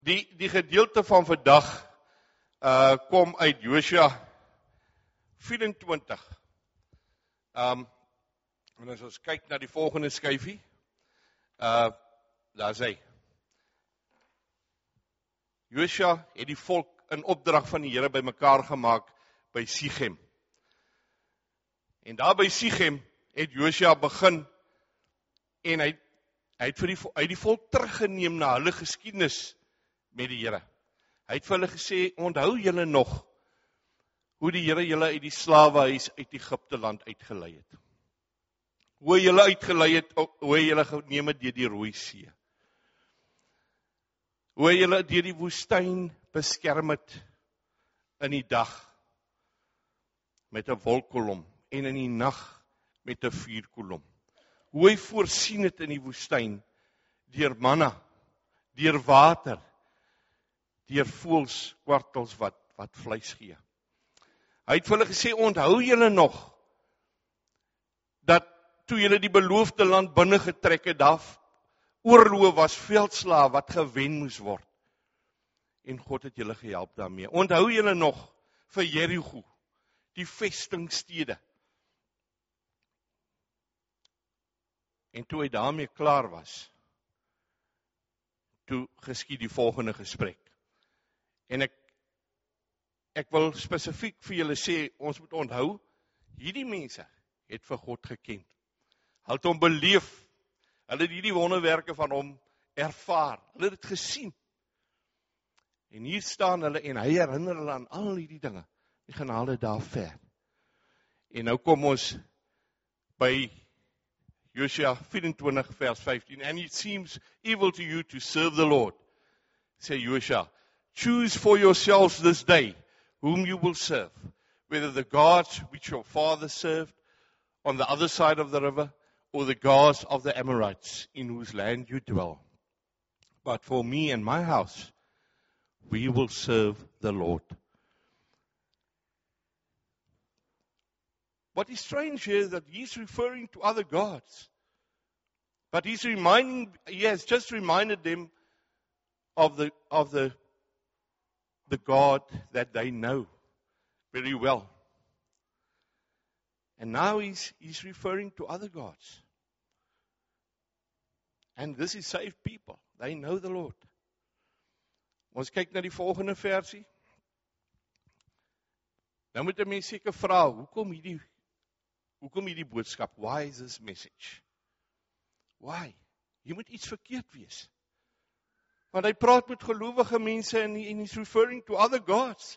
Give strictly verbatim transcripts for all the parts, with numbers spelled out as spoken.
Die, die gedeelte van vandag uh, kom uit Josua vyf-en-twintig. Um, en as ons kyk na die volgende skyfie, uh, daar is hy. Josua het die volk in opdrag van die Here bymekaar gemaak by Sichem. En daar by Sichem het Josua begin en hy, hy het vir die, hy het die volk teruggeneem na hulle geskiedenis met die Here. Hy het vir hulle gesê, onthou julle nog hoe die Here julle uit die slawehuis uit Egipte land uitgelei het. Hoe hy julle uitgelei het, hoe hy julle geneem het deur die Rooi See. Hoe hy julle deur die woestyn beskerm het in die dag met 'n wolkkolom en in die nag met 'n vuurkolom. Hoe hy voorsien het in die woestyn deur manna, deur water, deur voëls, kwartels wat wat vleis gee. Hy het vir hulle gesê, onthou julle nog dat toe julle die beloofde land binne getrek het, daar oorloë was, veldslae wat gewen moes word. En God het julle gehelp daarmee. Onthou julle nog vir Jerigo, die vestingstede. En toe hy daarmee klaar was, toe geskied die volgende gesprek. En ek ek wil spesifiek vir julle sê, ons moet onthou, hierdie mense het vir God geken. Hulle het hom beleef. Hulle het hierdie wonderwerke van hom ervaar. Hulle het dit gesien. En hier staan hulle en hy herinner hulle aan al hierdie dinge. Die genade daar ver. En nou kom ons by Josua vyf-en-twintig vers vyftien. And it seems evil to you to serve the Lord, say Josua. Choose for yourselves this day whom you will serve, whether the gods which your fathers served on the other side of the river, or the gods of the Amorites in whose land you dwell. But for me and my house, we will serve the Lord. What is strange here is that he's referring to other gods. But he's reminding, he has just reminded them of the, of the, the God that they know very well. And now he's, he's referring to other gods. And this is saved people. They know the Lord. Ons kyk na die volgende versie. Nou moet 'n mens seker vra, hoekom hierdie hoekom hierdie boodskap? Why is this message? Why? Hier moet iets verkeerd wees. Want hy praat met gelowige mense en he's referring to other gods.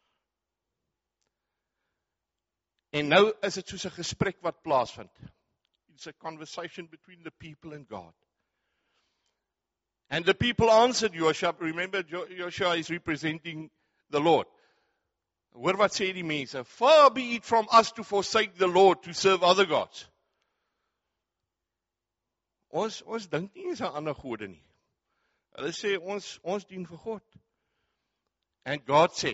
En nou is dit soos 'n gesprek wat plaasvind. It's a conversation between the people and God. And the people answered Joshua. Remember, Joshua is representing the Lord. Hoor wat sê die mense? Far be it from us to forsake the Lord to serve other gods. Ons ons dink nie eens aan ander gode nie. Hulle sê ons ons dien vir God. And God said,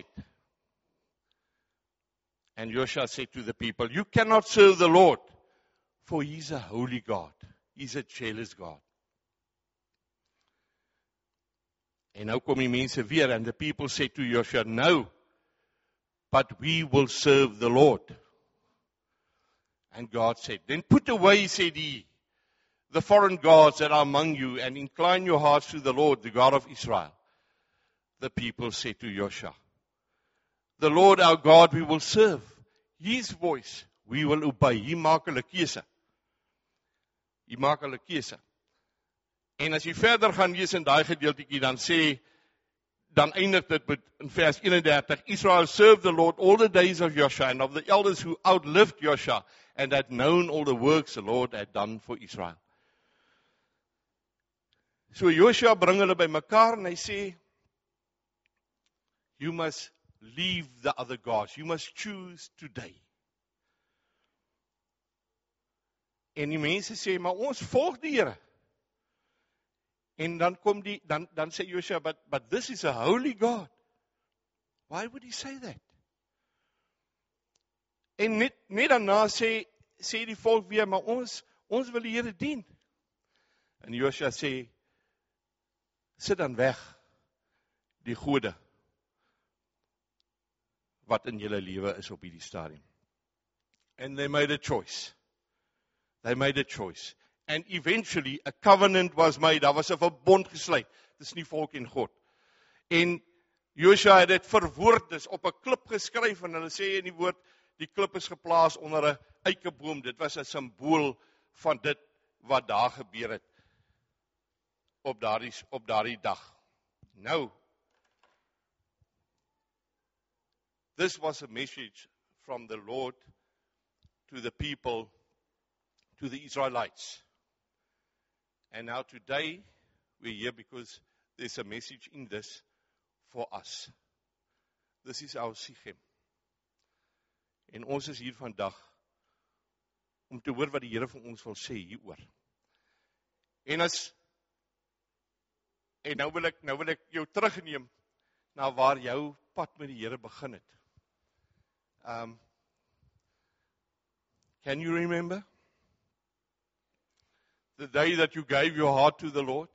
and Joshua said to the people, you cannot serve the Lord, for he's a holy God. He's a jealous God. En nou kom die mense weer, and the people said to Joshua, no, but we will serve the Lord. And God said, then put away, said he, the foreign gods that are among you, and incline your hearts to the Lord, the God of Israel. The people said to Joshua, the Lord our God we will serve. His voice we will obey. Hy maak hulle keuse. Hy maak hulle keuse. En as jy verder gaan lees in daai gedeeltjie, dan sê, dan eindig dit met in vers eenendertig, Israel served the Lord all the days of Joshua, and of the elders who outlived Joshua, and had known all the works the Lord had done for Israel. So Joshua bring hulle by mekaar, en hy sê, you must leave the other gods. You must choose today. En die mense sê, maar ons volg die Here. En dan kom die, dan, dan sê Joshua, but, but this is a holy God. Why would he say that? En net, net daarna sê, sê die volk weer, maar ons, ons wil die Here dien. En Joshua sê, sit dan weg. die gode wat in julle lewe is op hierdie stadium. And they made a choice. They made a choice. And eventually a covenant was made. Daar was 'n verbond gesluit. Dis nie volk en God. En Josua het dit verwoord, dis op 'n klip geskryf en hulle sê in die woord, die klip is geplaas onder 'n eikeboom. Dit was 'n simbool van dit wat daar gebeur het op daardie op daardie dag. Nou, this was a message from the Lord to the people, to the Israelites. And now today, we're here because there's a message in this for us. This is our Sichem. En ons is hier vandag om te hoor wat die Here vir ons wil sê hieroor. En as en nou wil ek nou wil ek jou terugneem na waar jou pad met die Here begin het. Um Can you remember the day that you gave your heart to the Lord?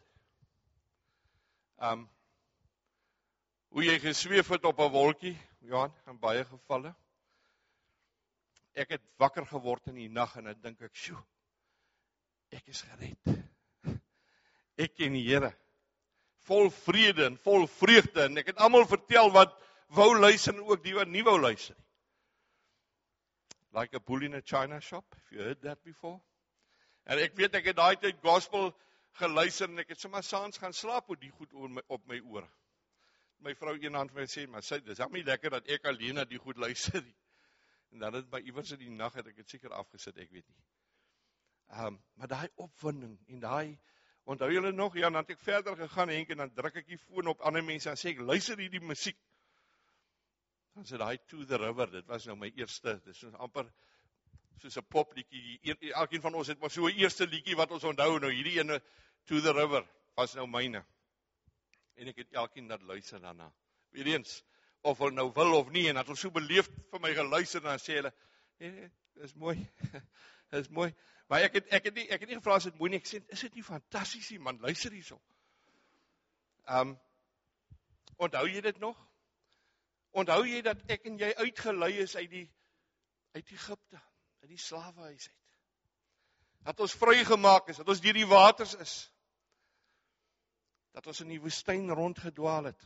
Um Hoe jy gesweef het op 'n wolkie, Johan, in baie gevalle. Ek het wakker geword in die nag en ek dink ek, "Sjoe, ek is gered." Ek ken die Here, vol vrede en vol vreugde, en ek het almal vertel wat wou luister en ook die wat nie wou luister. Like a bull in a china shop, have you heard that before? En ek weet ek het daai tyd gospel geluister en ek het sommer saans gaan slaap met die goed oor my, op my ore. My vrou eendag vir my sê, maar sy, dis nie lekker dat ek alleen na die goed luister nie. En dan het my iewers in die nag het ek dit seker afgesit, ek weet nie. Um, maar daai opwinding en daai, onthou julle nog, ja, dan het ek verder gegaan, Henk, en dan druk ek die foon op ander mense en sê ek, luister hierdie musiek. Dan sê daai To the River, dit was nou my eerste, dit is amper soos 'n popliedjie. Elkeen van ons het maar so 'n eerste liedjie wat ons onthou, nou hierdie ene To the River was nou myne. En ek het elkeen dat luister daarna. Weer eens, of hulle nou wil of nie, en dat hulle so beleefd vir my geluister, en dan sê hulle, nee, dis mooi, dis mooi. Maar ek het, ek het nie, ek het nie gevra as dit mooi nie, ek sê, is dit nie fantasties nie, man, luister hierso. Um, onthou jy dit nog? Onthou jy dat ek en jy uitgelei is uit die, uit Egipte, uit die slawehuis uit. Dat ons vrygemaak is, dat ons deur die waters is. Dat ons in die woestyn rondgedwaal het.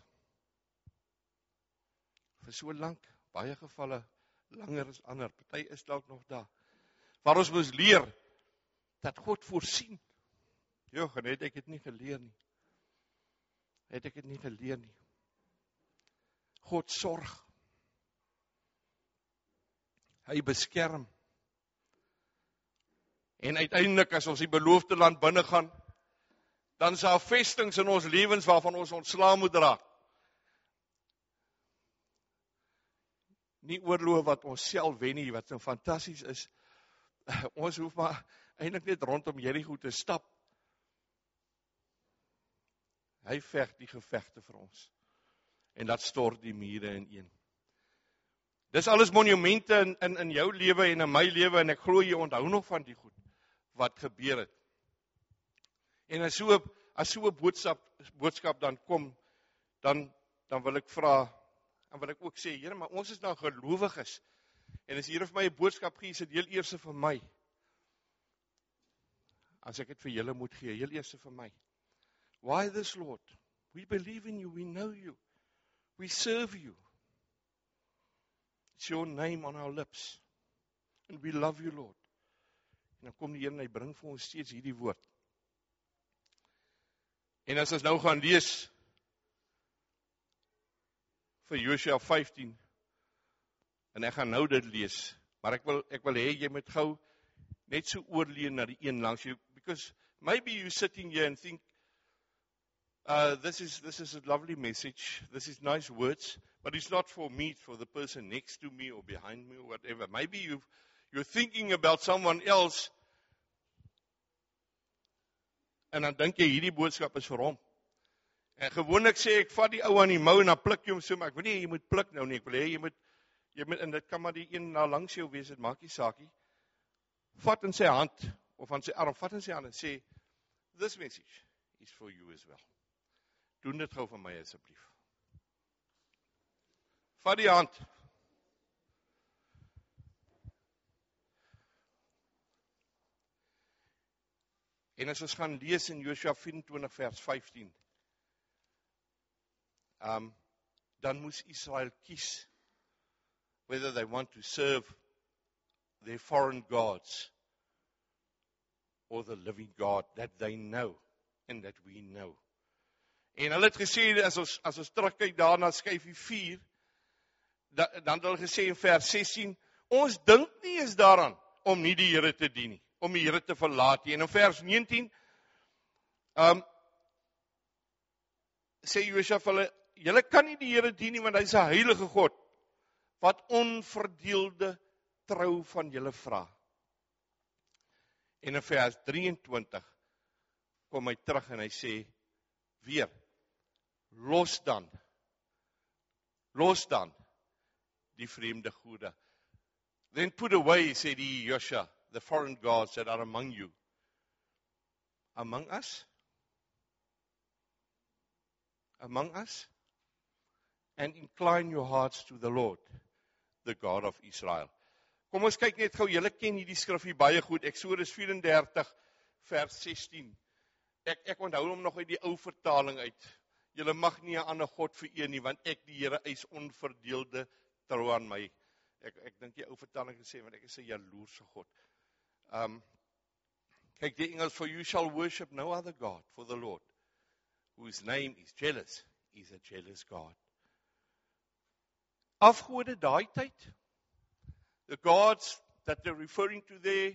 Vir so lank, baie gevalle, langer as ander, party is dalk nog daar. Waar ons moes leer, dat God voorsien. Jo, en het ek het nie geleer nie. Het ek het nie geleer nie. God sorg. Hy beskerm. En uiteindelik, as ons die beloofde land binne gaan, dan is daar vestings in ons lewens waarvan ons ontslae moet raak. Nie oorlog wat ons self wen nie, wat so fantasties is. Ons hoef maar eintlik net rondom Jerigo te stap. Hy veg die gevegte vir ons. En dat stort die mure ineen. Dis alles monumente in, in, in jou lewe en in my lewe, en ek glo jy onthou nog van die goed wat gebeur het. En as so 'n as so 'n boodskap boodskap dan kom, dan dan wil ek vra, en wil ek ook sê, Here, maar ons is nou gelowiges. En as die Here vir my 'n boodskap gee, is dit heel eers vir my. As ek dit vir julle moet gee, heel eers vir my. Why this, Lord? We believe in you, we know you. We serve you. It's your name on our lips. And we love you, Lord. En dan kom die Here en hy bring vir ons steeds hierdie woord. En as ons nou gaan lees vir Josua vyftien, en ek gaan nou dit lees, maar ek wil ek wil hê jy moet gou net so oorleun na die een langs jou, because maybe you sitting here and think, uh, this is this is a lovely message, this is nice words, but it's not for me, it's for the person next to me or behind me or whatever. Maybe you've, you're thinking about someone else, en dan dink jy hierdie boodskap is vir hom. En gewoonlik sê ek, vat die ou aan die mou en dan pluk jy hom so, maar ek wil nie, jy moet pluk nou nie, ek wil hê, jy moet, jy moet, en dit kan maar die een na langs jou wees, dit maak nie saakie. Vat in sy hand, of aan sy arm, vat in sy hand en sê, this message is for you as well. Doen dit gou vir my asseblief. Vat die hand. En as ons gaan lees in Josua vyf-en-twintig vers vyftien, um, dan moes Israel kies whether they want to serve their foreign gods or the living God that they know and that we know. En hulle het gesê, as ons, as ons terugkyk daarna skyfie vier, da, dan het hulle gesê in vers sestien, ons dink nie eens daaraan om nie die Here te dien nie, om die Here te verlaat nie. En in vers negentien, um, sê Josua vir hulle, julle kan nie die Here dien nie, want hy is 'n heilige God, wat onverdeelde trou van julle vra. En in vers drieëntwintig, kom hy terug en hy sê, weer, los dan, los dan, die vreemde gode. Then put away, said he, Joshua, the foreign gods that are among you. Among us? Among us? And incline your hearts to the Lord, the God of Israel. Kom ons kyk net gou, julle ken hierdie skrifgie baie goed, Eksodus vyf-en-dertig, vers sestien. Ek, ek onthou hom nog uit die ou vertaling uit. Julle mag nie 'n ander God vereer nie, want ek die Here eis onverdeelde trou aan my. Ek, ek dink die ou vertaling gesê, want ek is 'n jaloerse God. Um, kyk die Engels, for you shall worship no other God, for the Lord, whose name is jealous, is a jealous God. Afgode daai tyd, the gods that they're referring to there,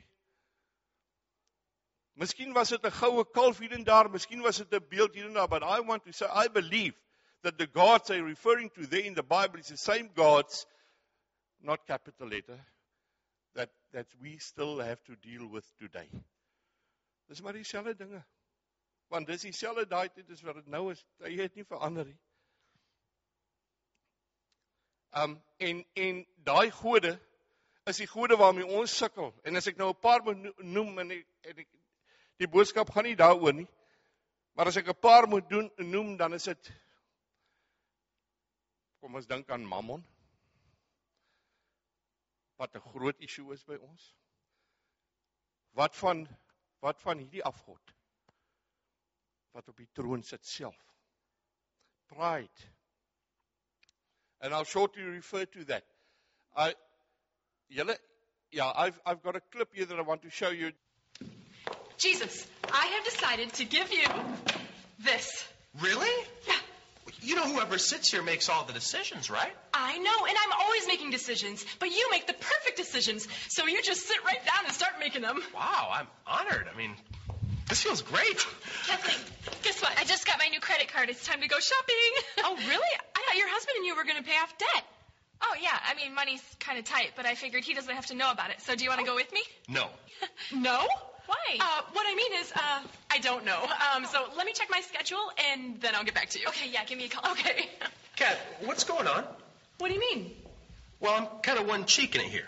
miskien was dit 'n goue kalf hier en daar, miskien was dit 'n beeld hier en daar, but I want to say, I believe that the gods they're referring to there in the Bible is the same gods, not capital letter, that, that we still have to deal with today. Dis maar dieselfde dinge. Want dis dieselfde daai tyd is wat dit nou is, hy het nie verander nie. Um, en, en daai gode, is die gode waarmee ons sukkel, en as ek nou 'n paar moet noem, en ek, en ek die boodskap gaan nie daaroor nie, maar as ek 'n paar moet doen, noem, dan is dit, kom ons dink aan Mammon, wat 'n groot issue is by ons. Wat van, wat van hierdie afgod, wat op die troon sit self? Pride. And I'll shortly refer to that. I, julle, yeah, I've, I've got a clip here that I want to show you. Jesus, I have decided to give you this. Really? Yeah. You know whoever sits here makes all the decisions, right? I know, and I'm always making decisions, but you make the perfect decisions, so you just sit right down and start making them. Wow, I'm honored. I mean, this feels great. Kathleen, guess what? I just got my new credit card. It's time to go shopping. Oh, really? I thought your husband and you were going to pay off debt. Oh, yeah. I mean, money's kind of tight, but I figured he doesn't have to know about it. So do you want to oh. go with me? No. No? Why? Uh, what I mean is, uh, I don't know. Um, so let me check my schedule, and then I'll get back to you. Okay, yeah, give me a call. Okay. Kat, what's going on? What do you mean? Well, I'm kind of one cheeking it here.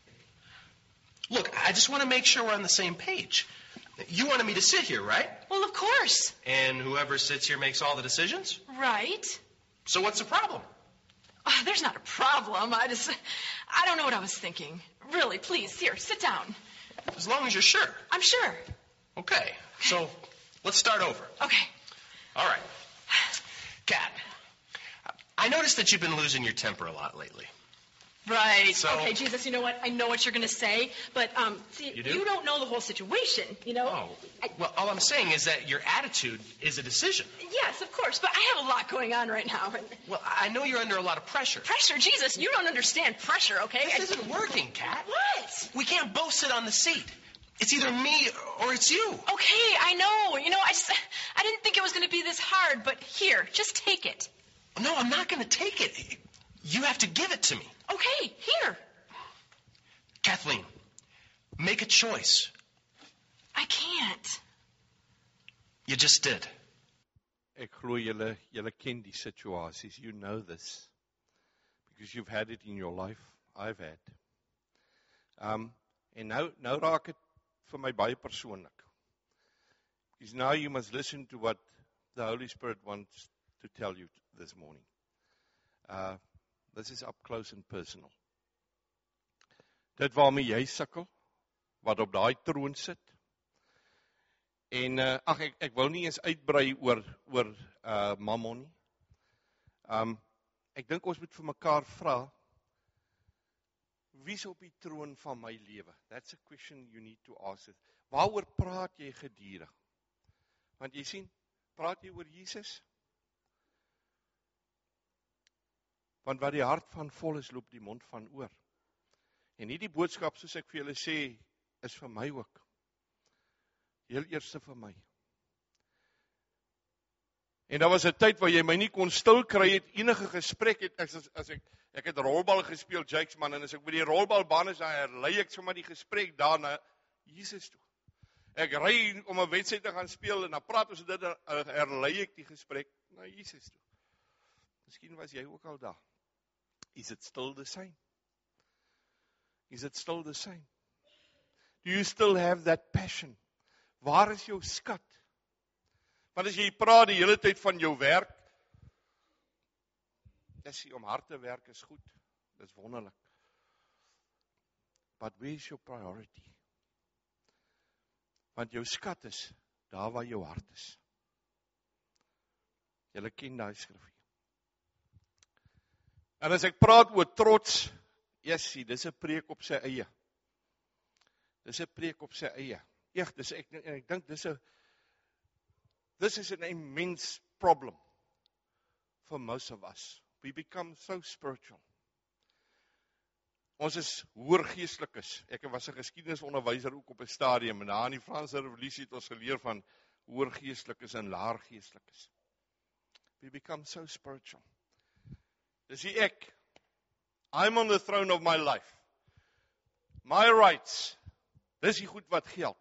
Look, I just want to make sure we're on the same page. You wanted me to sit here, right? Well, of course. And whoever sits here makes all the decisions? Right. So what's the problem? Uh, there's not a problem. I just, I don't know what I was thinking. Really, please, here, sit down. As long as you're sure. I'm sure. Okay, so let's start over. Okay. All right. Kat, I noticed that you've been losing your temper a lot lately. Right. So, okay, Jesus, you know what? I know what you're going to say, but um, see, you, do? you don't know the whole situation, you know? Oh, I, well, all I'm saying is that your attitude is a decision. Yes, of course, but I have a lot going on right now. And well, I know you're under a lot of pressure. Pressure? Jesus, you don't understand pressure, okay? This I, isn't working, Kat. What? We can't both sit on the seat. It's either me or it's you. Okay, I know. You know, I just, I didn't think it was going to be this hard, but here, just take it. No, I'm not going to take it. You have to give it to me. Okay, here. Kathleen, make a choice. I can't. You just did. Ek glo julle, julle ken die situasies. You know this. Because you've had it in your life. I've had. Um, en nou, nou raak het vir my baie persoonlik. Because now you must listen to what the Holy Spirit wants to tell you this morning. Uh, This is up close and personal. Dit waarmee jy sukkel, wat op daai troon sit. En uh, ag ek ek wil nie eens uitbrei oor oor uh Mammon nie. Um ek dink ons moet vir mekaar vra, wie's op die troon van my lewe? That's a question you need to ask. Waaroor praat jy gedurig? Want jy sien, praat jy oor Jesus? Want wat die hart van vol is, loop die mond van oor. En hierdie boodskap, soos ek vir julle sê, is vir my ook. Heel eerste vir my. En daar was 'n tyd waar jy my nie kon stil kry het, enige gesprek het, as, as ek, ek het rolbal gespeel, Jakes man, en as ek by die rolbalbaan is, dan herlei ek sommer die gesprek daarna, Jesus toe. Ek ry om 'n wedstryd te gaan speel, en dan praat ons dit, dan herlei ek die gesprek na Jesus toe. Miskien was jy ook al daar. Is it still the same? Is it still the same? Do you still have that passion? Waar is jou skat? Want as jy praat die hele tyd van jou werk, dis om hard te werk is goed, dis wonderlik. But where is your priority? Want jou skat is daar waar jou hart is. Julle ken daai skrifgie. En as ek praat oor trots, jessie, dis 'n preek op sy eie. Dis 'n preek op sy eie. Eeg, dis ek en ek dink dis 'n This is an immense problem for most of us. We become so spiritual. Ons is hoër geestelikes. Ek was 'n geskiedenisonderwyser ook op 'n stadium en daar in die Franse Revolusie het ons geleer van hoër geestelikes en laer geestelikes. We become so spiritual. Dis die ek. I'm on the throne of my life. My rights. Dis die goed wat geld.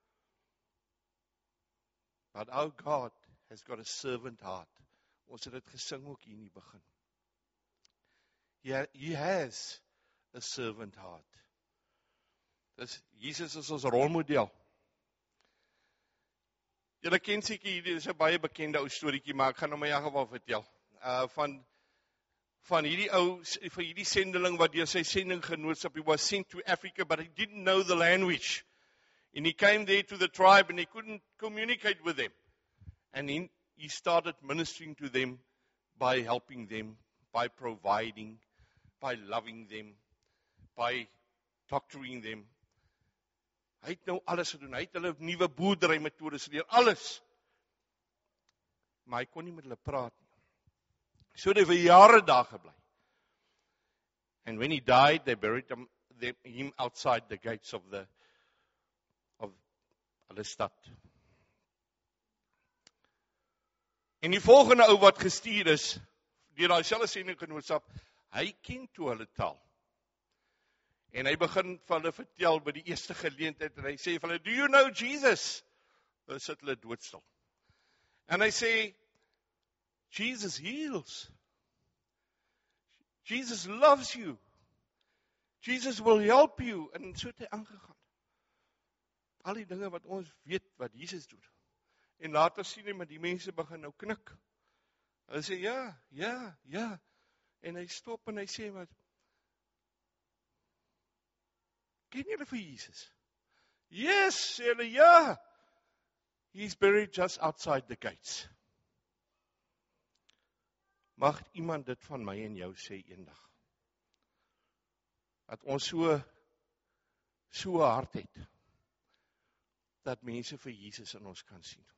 But our God has got a servant heart. Ons het dit gesing ook hier in die begin. He, he has a servant heart. Dis, Jesus is ons rolmodel. Julle ken seker hierdie, dis 'n baie bekende ou storieetjie, maar ek gaan hom in elk geval vertel. Uh, van, van hierdie ou, van hierdie sendeling wat deur sy sendinggenootskap, he was sent to Africa, but he didn't know the language. And he came there to the tribe and he couldn't communicate with them. And he, he started ministering to them by helping them, by providing, by loving them, by doctoring them. Hy het nou alles gedoen. Hy het hulle nuwe boerdery metodes geleer, alles. Maar hy kon nie met hulle praat nie. So het hy vir jare daar gebly. And when he died, they buried him, they, him outside the gates of the of hulle stad. En die volgende ou wat gestuur is, deur daai selfe sendinggenootskap, hy ken toe hulle taal. En hy begin vir hulle vertel by die eerste geleentheid, en hy sê vir hulle, do you know Jesus? Hulle sit hulle doodstil. En hy sê, Jesus heals. Jesus loves you. Jesus will help you. En so het hy aangegaan. Al die dinge wat ons weet wat Jesus doen. En later sien hy, maar die mense begin nou knik. Hulle sê, ja, ja, ja. En hy stop en hy sê, wat? Ken julle vir Jesus? Yes, sê hulle, ja. He's buried just outside the gates. Mag iemand dit van my en jou sê eendag? Dat ons so, so hart het, dat mense vir Jesus in ons kan sien.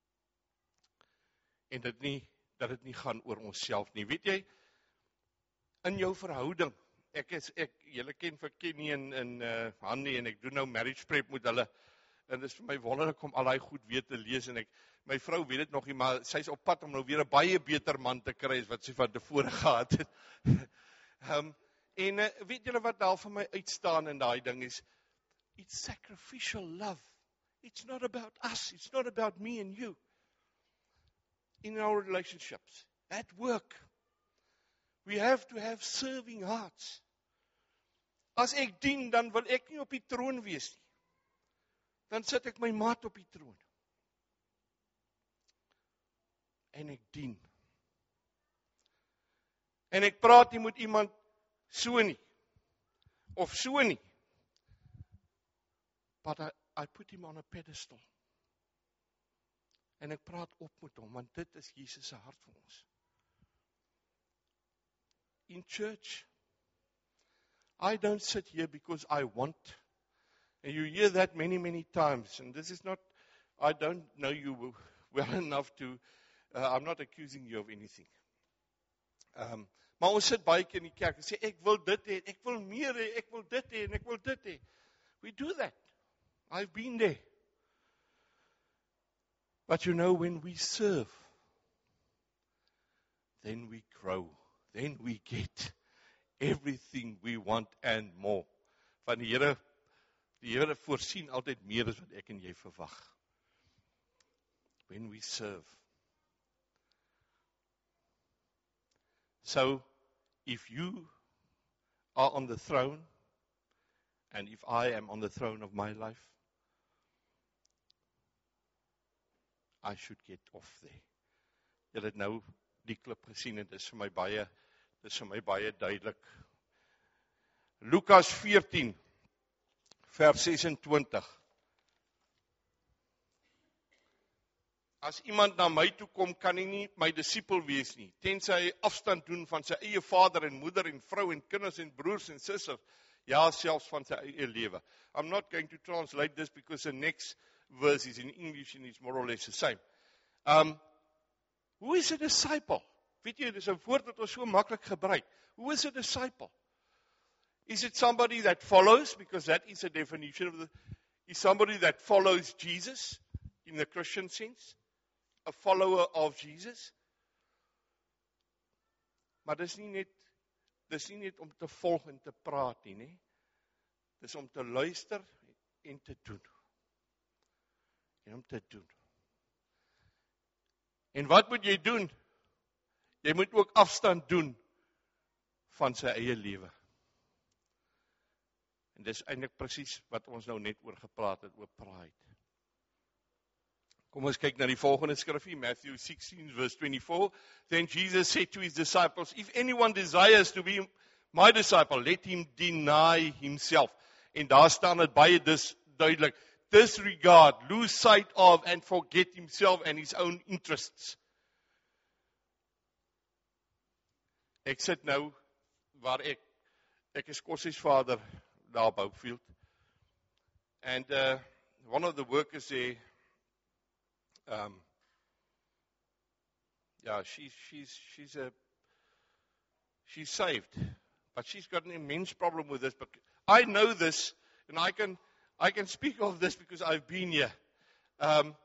En dit nie, dat dit nie gaan oor onsself nie. Weet jy, in jou verhouding, ek is, ek, julle ken vir Kenny en, en uh, Hanny, en ek doen nou marriage prep met hulle, en dit is vir my wonderlik om al die goed weer te lees, en ek, my vrou weet dit nog nie, maar sy is op pad om nou weer 'n baie beter man te kry, as wat sy van tevore gehad het. um, en uh, weet julle wat daar vir my uitstaan in daai ding is, it's sacrificial love. It's not about us, it's not about me and you. In our relationships, at work, we have to have serving hearts. As ek dien, dan wil ek nie op die troon wees nie. Dan sit ek my maat op die troon. En ek dien. En ek praat nie met iemand so nie, of so nie. But I, I put him on a pedestal. En ek praat op met hom, want dit is Jesus se hart vir ons. In church, I don't sit here because I want, and you hear that many, many times, and this is not, I don't know you well enough to, uh, I'm not accusing you of anything. Um, maar ons sit baie keer in die kerk en sê, ek wil dit hê, ek wil meer hê, ek wil dit hê, en ek wil dit hê. We do that. I've been there. But you know, when we serve, then we grow. Then we get everything we want and more. Van die Here, die Here voorsien altyd meer as wat ek en jy verwag. When we serve. So, if you are on the throne, and if I am on the throne of my life, I should get off there. Julle het nou die klip gesien en dit is vir my baie, dit is vir my baie duidelik. Lukas veertien, vers sesentwintig. As iemand na my toe kom, kan hy nie my disipel wees nie, tensy hy afstand doen van sy eie vader en moeder en vrou en kinders en broers en susters, ja, selfs van sy eie lewe. I'm not going to translate this because the next verse is in English and it's more or less the same. Um, who is a disciple? Weet jy, dit is 'n woord wat ons so maklik gebruik. Who is a disciple? Is it somebody that follows, because that is a definition of the, is somebody that follows Jesus in the Christian sense? A follower of Jesus? Maar dis nie net, dis nie net om te volg en te praat nie, nee. Dis om te luister en te doen. En om te doen. En wat moet jy doen? Jy moet ook afstand doen van sy eie lewe. En dis eintlik presies wat ons nou net oor gepraat het, oor pride. Kom ons kyk na die volgende skrifgie, Matthew sixteen verse twenty-four. Then Jesus said to his disciples, if anyone desires to be my disciple, let him deny himself. En daar staan dit baie dis duidelik. Disregard, lose sight of and forget himself and his own interests. Ek sit nou waar ek, ek is koshuisvader daar op Hopefield. And uh, one of the workers there, um, yeah, she's, she's, she's, a, she's saved, but she's got an immense problem with this. But I know this, and I can, I can speak of this because I've been here. Um,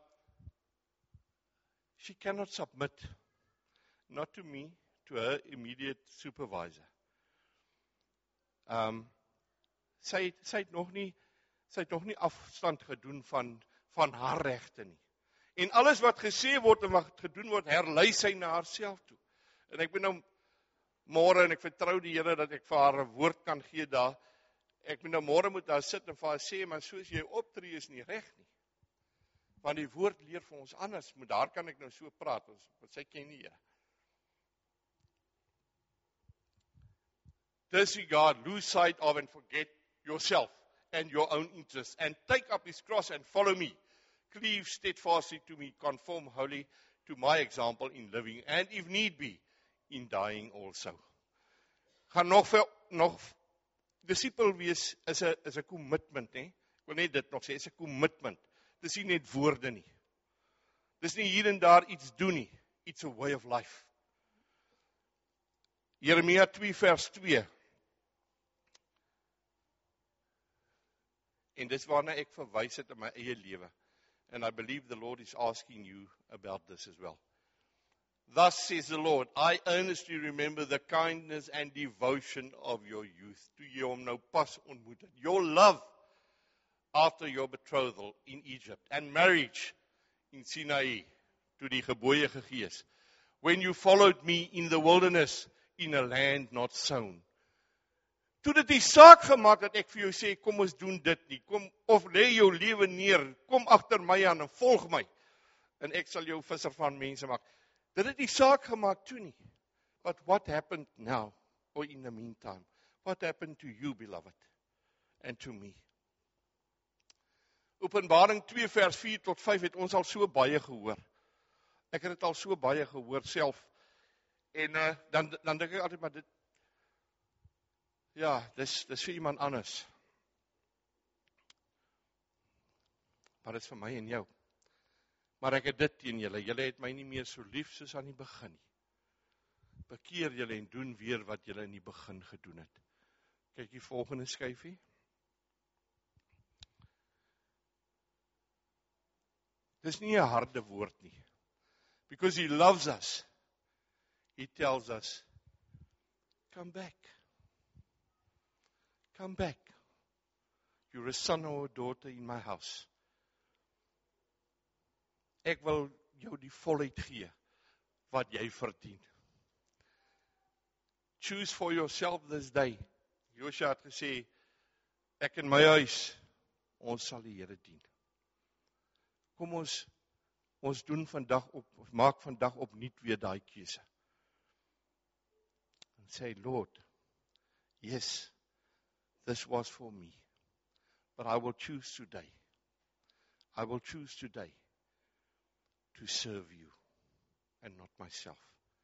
she cannot submit, not to me, to her immediate supervisor. Um, sy, sy het nog nie, sy het nog nie afstand gedoen van, van haar regte nie. En alles wat gesê word en wat gedoen word, herlei sy na haarself toe. En ek ben nou môre, en ek vertrou die Here dat ek vir haar 'n woord kan gee daar. Ek ben nou môre moet daar sit en vir haar sê, maar soos jy optree is nie reg nie. Want die woord leer vir ons anders, maar daar kan ek nou so praat, want sy ken nie Here. Disregard, lose sight of and forget yourself and your own interests, and take up his cross and follow me. Cleave steadfastly to me, conform wholly to my example in living, and if need be, in dying also. Gaan nog vir, nog, disciple wees is 'n is 'n commitment, hè? Ek wil net dit nog sê, is 'n commitment. Dis nie net woorde nie. Dis nie hier en daar iets doen nie. It's a way of life. Jeremia twee vers twee. En dis waarna ek verwys het in my eie lewe. And I believe the Lord is asking you about this as well. Thus says the Lord, I earnestly remember the kindness and devotion of your youth. Toe jy hom nou pas ontmoet het. Your love after your betrothal in Egypt and marriage in Sinai, toe die gebooie gegee is. When you followed me in the wilderness in a land not sown. Toe dit die saak gemaak dat ek vir jou sê, kom ons doen dit nie, kom, of lê jou lewe neer, kom agter my aan en volg my, en ek sal jou visser van mense maak. Dit het die saak gemaak toe nie. But what happened now, or in the meantime? What happened to you, beloved, and to me? Openbaring twee vers vier tot vyf het ons al so baie gehoor. Ek het dit al so baie gehoor self. En uh, dan, dan dink ek altyd, maar dit, ja, dis, dis vir iemand anders. Maar dit is vir my en jou. Maar ek het dit teen julle, julle het my nie meer so lief soos aan die begin nie. Bekeer julle en doen weer wat julle in die begin gedoen het. Kyk die volgende skyfie. Dis nie 'n harde woord nie. Because he loves us. He tells us, come back. Come back. You're a son or a daughter in my house. Ek wil jou die volheid gee wat jy verdien. Choose for yourself this day. Joshua het gesê, ek en my huis, ons sal die Here dien. Kom ons, ons doen vandag op, ons maak vandag opnuut weer daai keuse. En sê, Lord, yes, this was for me, but I will choose today. I will choose today to serve you and not myself.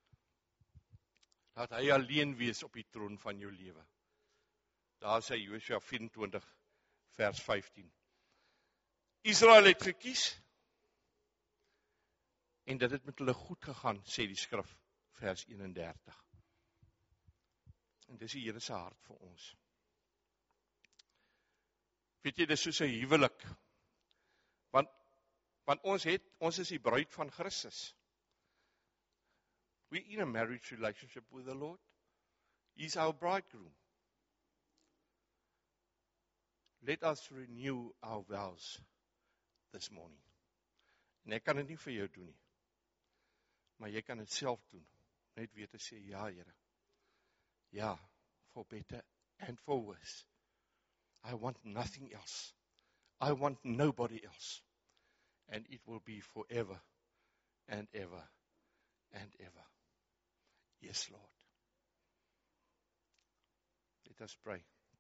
Laat hy alleen wees op die troon van jou lewe. Daar sê Josua vyf-en-twintig vers vyftien. Israel het gekies en dit het met hulle goed gegaan, sê die skrif, vers eenendertig. En dis die Here se hart vir ons. Weet jy, dis soos 'n huwelik. Want want ons het ons is die bruid van Christus. We're in a marriage relationship with the Lord. He's our bridegroom. Let us renew our vows this morning. En ek kan dit nie vir jou doen nie. Maar jy kan dit self doen. Net weer te sê, ja Here. Ja, for better and for worse. I want nothing else. I want nobody else. And it will be forever and ever and ever. Yes, Lord. Let us pray.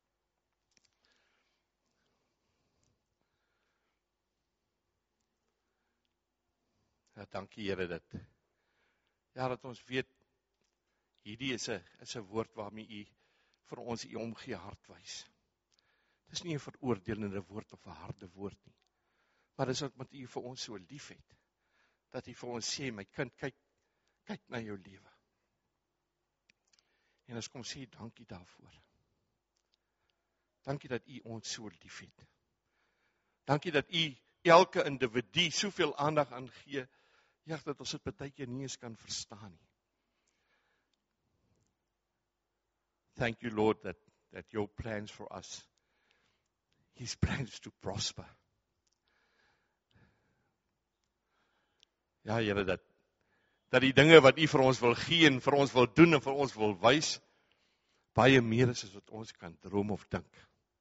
Ja, dankie Here dat, ja, dat ons weet, hierdie is 'n is 'n woord waarmee U vir ons U omgee hart wys. Dis nie 'n veroordelende woord of 'n harde woord nie. Maar dis wat U vir ons so lief het, dat U vir ons sê, my kind, kyk, kyk na jou lewe. En ons kom sê, dankie daarvoor. Dankie dat U ons so lief het. Dankie dat U elke individu soveel aandag aan gee, ja, dat ons dit baie keer nie eens kan verstaan nie. Thank you, Lord, that, that your plans for us, His plans to prosper. Ja, Here, dat, dat die dinge wat U vir ons wil gee en vir ons wil doen en vir ons wil wys, baie meer is as wat ons kan droom of dink.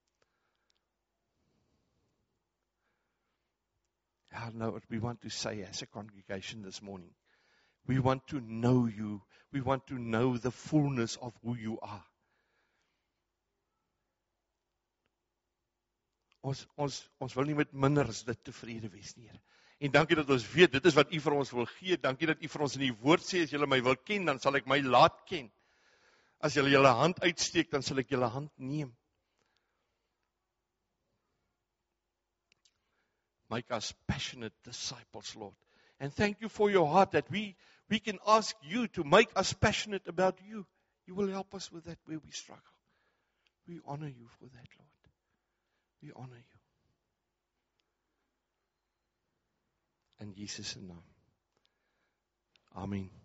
Ja, nou, what we want to say as a congregation this morning, we want to know you, we want to know the fullness of who you are. Ons, ons, ons wil nie met minder as dit tevrede wees nie, Here. En dankie dat ons weet, dit is wat U vir ons wil gee. Dankie dat U vir ons in die woord sê, as julle my wil ken, dan sal ek my laat ken. As julle julle hand uitsteek, dan sal ek julle hand neem. Make us passionate disciples, Lord. And thank you for your heart that we, we can ask you to make us passionate about you. You will help us with that where we struggle. We honor you for that, Lord. We honor you. In Jesus' naam. Amen.